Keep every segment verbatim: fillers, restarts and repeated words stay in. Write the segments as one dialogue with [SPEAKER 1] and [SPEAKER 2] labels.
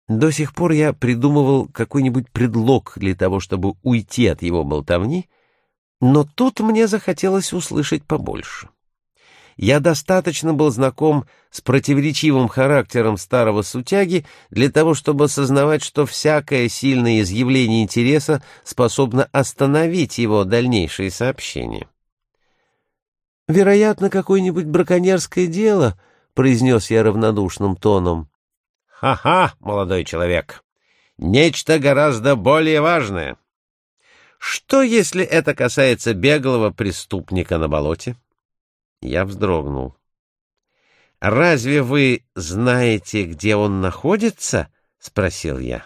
[SPEAKER 1] До сих пор я придумывал какой-нибудь предлог для того, чтобы уйти от его болтовни, но тут мне захотелось услышать побольше. Я достаточно был знаком с противоречивым характером старого сутяги для того, чтобы осознавать, что всякое сильное изъявление интереса способно остановить его дальнейшие сообщения. «Вероятно, какое-нибудь браконьерское дело», — произнес я равнодушным тоном.
[SPEAKER 2] «Ха-ха, молодой человек, нечто гораздо более важное. Что, если это касается беглого преступника на болоте?»
[SPEAKER 1] Я вздрогнул.
[SPEAKER 2] «Разве вы знаете, где он находится?» — спросил я.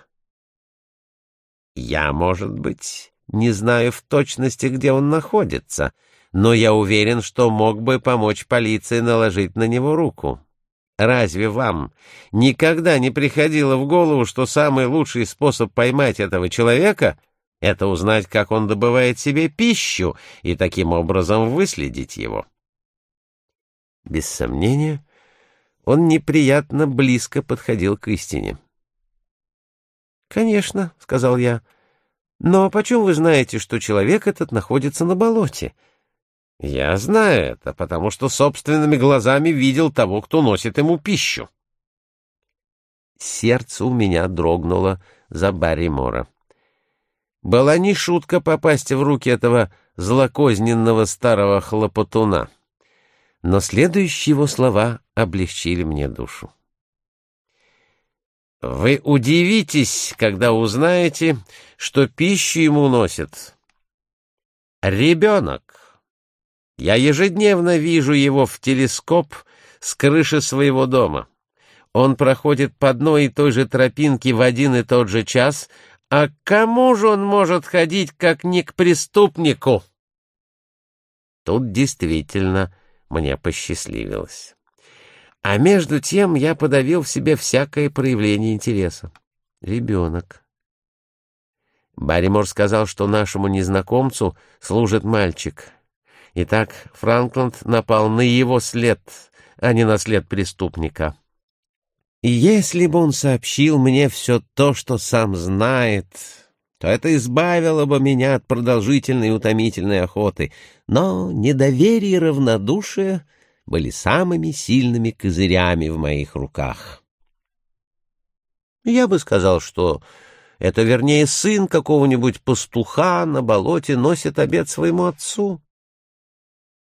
[SPEAKER 2] «Я, может быть, не знаю в точности, где он находится, но я уверен, что мог бы помочь полиции наложить на него руку. Разве вам никогда не приходило в голову, что самый лучший способ поймать этого человека — это узнать, как он добывает себе пищу, и таким образом выследить его?»
[SPEAKER 1] Без сомнения, он неприятно близко подходил к истине. «Конечно», — сказал я, — «но почем вы знаете, что человек этот находится на болоте?»
[SPEAKER 2] «Я знаю это, потому что собственными глазами видел того, кто носит ему пищу».
[SPEAKER 1] Сердце у меня дрогнуло за Барримора.
[SPEAKER 2] Была не шутка попасть в руки этого злокозненного старого хлопотуна.
[SPEAKER 1] Но следующие его слова облегчили мне душу.
[SPEAKER 2] «Вы удивитесь, когда узнаете, что пищу ему носит ребенок. Я ежедневно вижу его в телескоп с крыши своего дома. Он проходит по одной и той же тропинке в один и тот же час, а к кому же он может ходить, как не к преступнику?»
[SPEAKER 1] Тут действительно мне посчастливилось. А между тем я подавил в себе всякое проявление интереса. Ребенок. Барримор сказал, что нашему незнакомцу служит мальчик. Итак, Франкланд напал на его след, а не на след преступника. И если бы он сообщил мне все то, что сам знает, то это избавило бы меня от продолжительной и утомительной охоты. Но недоверие и равнодушие были самыми сильными козырями в моих руках. Я бы сказал, что это, вернее, сын какого-нибудь пастуха на болоте носит обед своему отцу.